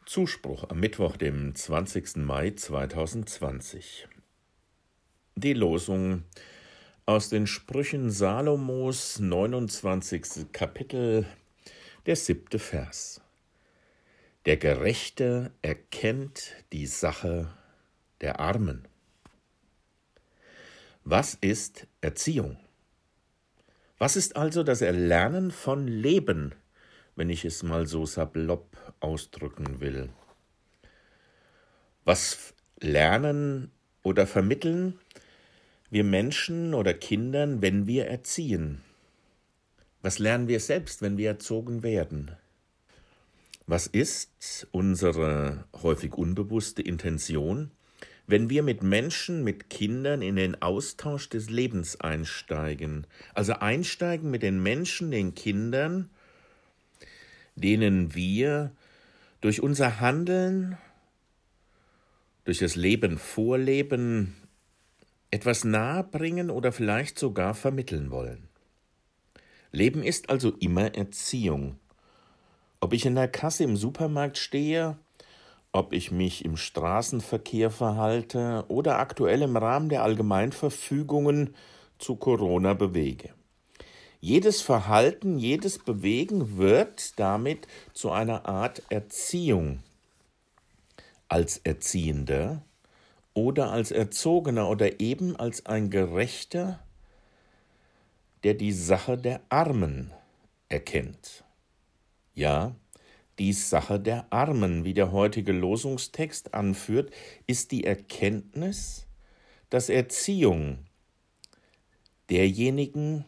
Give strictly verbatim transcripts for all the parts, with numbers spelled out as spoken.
Zuspruch am Mittwoch, dem zwanzigsten Mai zweitausendzwanzig. Die Losung aus den Sprüchen Salomos, neunundzwanzigstes Kapitel, der siebte Vers. Der Gerechte erkennt die Sache der Armen. Was ist Erziehung? Was ist also das Erlernen von Leben, wenn ich es mal so salopp ausdrücken will? Was lernen oder vermitteln wir Menschen oder Kindern, wenn wir erziehen? Was lernen wir selbst, wenn wir erzogen werden? Was ist unsere häufig unbewusste Intention, wenn wir mit Menschen, mit Kindern in den Austausch des Lebens einsteigen? Also einsteigen mit den Menschen, den Kindern, denen wir durch unser Handeln, durch das Leben vorleben, etwas nahebringen oder vielleicht sogar vermitteln wollen. Leben ist also immer Erziehung. Ob ich in der Kasse im Supermarkt stehe, ob ich mich im Straßenverkehr verhalte oder aktuell im Rahmen der Allgemeinverfügungen zu Corona bewege. Jedes Verhalten, jedes Bewegen wird damit zu einer Art Erziehung. Als Erziehender oder als Erzogener oder eben als ein Gerechter, der die Sache der Armen erkennt. Ja, die Sache der Armen, wie der heutige Losungstext anführt, ist die Erkenntnis, dass Erziehung derjenigen,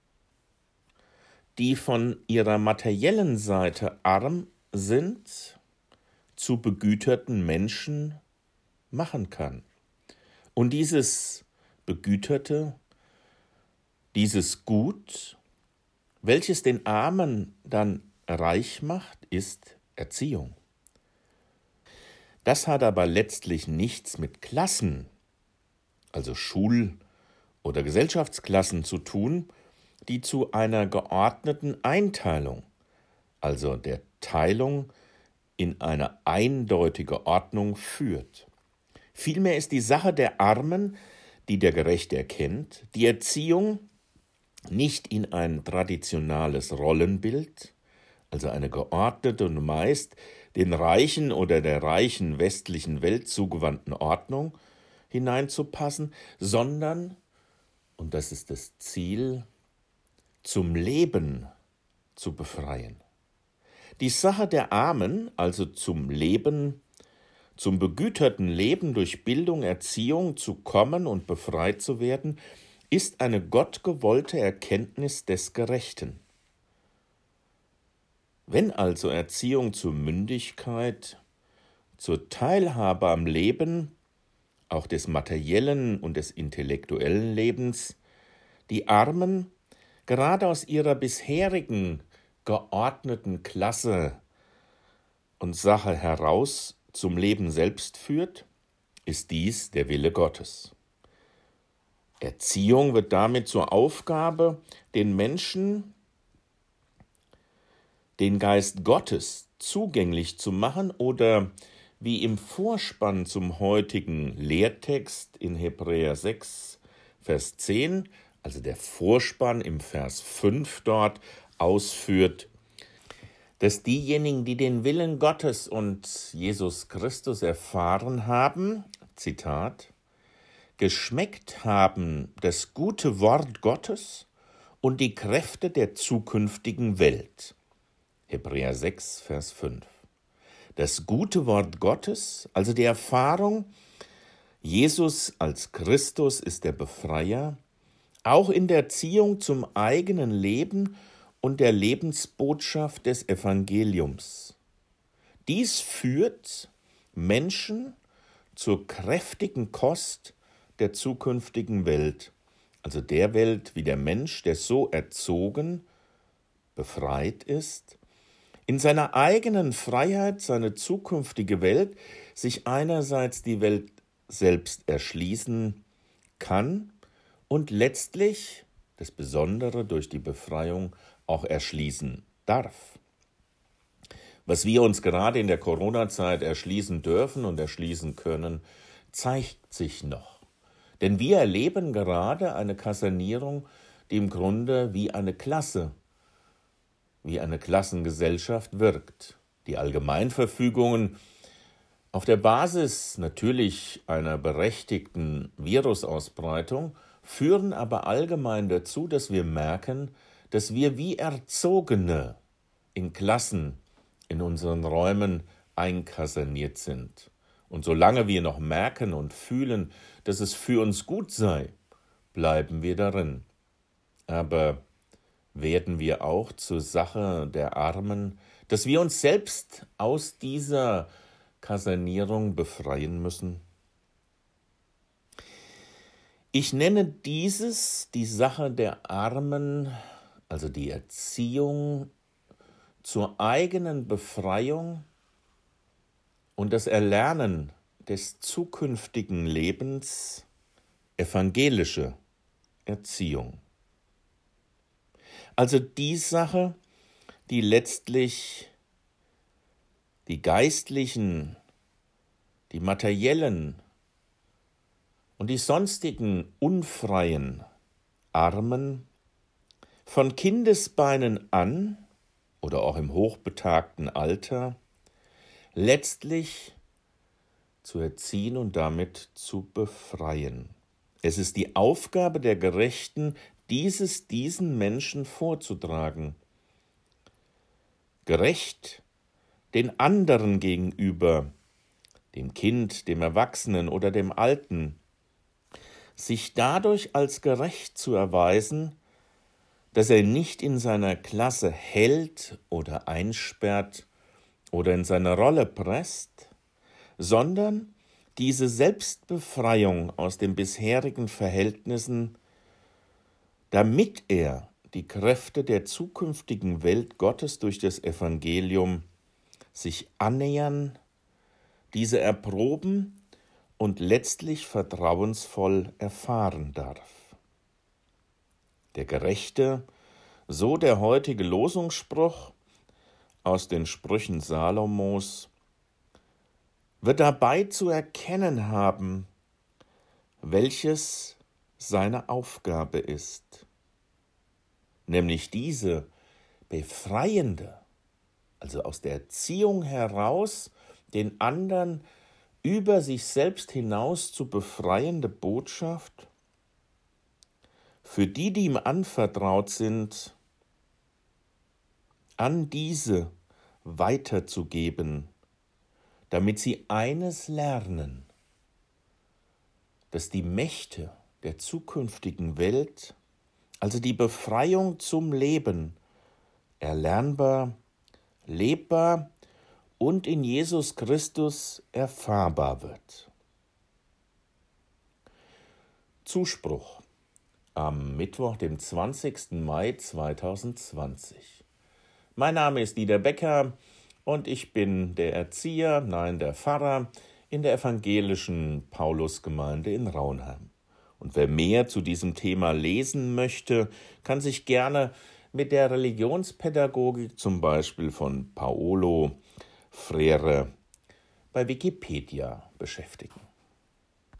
die von ihrer materiellen Seite arm sind, zu begüterten Menschen machen kann. Und dieses Begüterte, dieses Gut, welches den Armen dann reich macht, ist Erziehung. Das hat aber letztlich nichts mit Klassen, also Schul- oder Gesellschaftsklassen zu tun, die zu einer geordneten Einteilung, also der Teilung in eine eindeutige Ordnung führt. Vielmehr ist die Sache der Armen, die der Gerechte erkennt, die Erziehung nicht in ein traditionales Rollenbild, also eine geordnete und meist den Reichen oder der reichen westlichen Welt zugewandten Ordnung hineinzupassen, sondern, und das ist das Ziel, zum Leben zu befreien. Die Sache der Armen, also zum Leben, zum begüterten Leben durch Bildung, Erziehung zu kommen und befreit zu werden, ist eine gottgewollte Erkenntnis des Gerechten. Wenn also Erziehung zur Mündigkeit, zur Teilhabe am Leben, auch des materiellen und des intellektuellen Lebens, die Armen gerade aus ihrer bisherigen geordneten Klasse und Sache heraus zum Leben selbst führt, ist dies der Wille Gottes. Erziehung wird damit zur Aufgabe, den Menschen den Geist Gottes zugänglich zu machen oder wie im Vorspann zum heutigen Lehrtext in Hebräer sechs, Vers zehn, also der Vorspann im Vers fünf dort ausführt, dass diejenigen, die den Willen Gottes und Jesus Christus erfahren haben, Zitat, geschmeckt haben das gute Wort Gottes und die Kräfte der zukünftigen Welt. Hebräer sechs, Vers fünf. Das gute Wort Gottes, also die Erfahrung, Jesus als Christus ist der Befreier, auch in der Erziehung zum eigenen Leben und der Lebensbotschaft des Evangeliums. Dies führt Menschen zur kräftigen Kost der zukünftigen Welt, also der Welt, wie der Mensch, der so erzogen, befreit ist, in seiner eigenen Freiheit seine zukünftige Welt sich einerseits die Welt selbst erschließen kann und letztlich das Besondere durch die Befreiung auch erschließen darf. Was wir uns gerade in der Corona-Zeit erschließen dürfen und erschließen können, zeigt sich noch. Denn wir erleben gerade eine Kasernierung, die im Grunde wie eine Klasse, wie eine Klassengesellschaft wirkt. Die Allgemeinverfügungen auf der Basis natürlich einer berechtigten Virusausbreitung führen aber allgemein dazu, dass wir merken, dass wir wie Erzogene in Klassen in unseren Räumen einkaserniert sind. Und solange wir noch merken und fühlen, dass es für uns gut sei, bleiben wir darin. Aber werden wir auch zur Sache der Armen, dass wir uns selbst aus dieser Kasernierung befreien müssen? Ich nenne dieses die Sache der Armen, also die Erziehung zur eigenen Befreiung und das Erlernen des zukünftigen Lebens, evangelische Erziehung. Also die Sache, die letztlich die geistlichen, die materiellen und die sonstigen unfreien Armen von Kindesbeinen an oder auch im hochbetagten Alter letztlich zu erziehen und damit zu befreien. Es ist die Aufgabe der Gerechten, dieses diesen Menschen vorzutragen. Gerecht den anderen gegenüber, dem Kind, dem Erwachsenen oder dem Alten, sich dadurch als gerecht zu erweisen, dass er nicht in seiner Klasse hält oder einsperrt oder in seine Rolle presst, sondern diese Selbstbefreiung aus den bisherigen Verhältnissen, damit er die Kräfte der zukünftigen Welt Gottes durch das Evangelium sich annähern, diese erproben und letztlich vertrauensvoll erfahren darf. Der Gerechte, so der heutige Losungsspruch aus den Sprüchen Salomos, wird dabei zu erkennen haben, welches seine Aufgabe ist, nämlich diese befreiende, also aus der Erziehung heraus den anderen über sich selbst hinaus zu befreiende Botschaft, für die, die ihm anvertraut sind, an diese weiterzugeben, damit sie eines lernen, dass die Mächte der zukünftigen Welt, also die Befreiung zum Leben, erlernbar, lebbar und in Jesus Christus erfahrbar wird. Zuspruch am Mittwoch, dem zwanzigsten Mai zweitausendzwanzig. Mein Name ist Dieter Becker und ich bin der Erzieher, nein, der Pfarrer in der evangelischen Paulusgemeinde in Raunheim. Und wer mehr zu diesem Thema lesen möchte, kann sich gerne mit der Religionspädagogik zum Beispiel von Paolo Freire bei Wikipedia beschäftigen.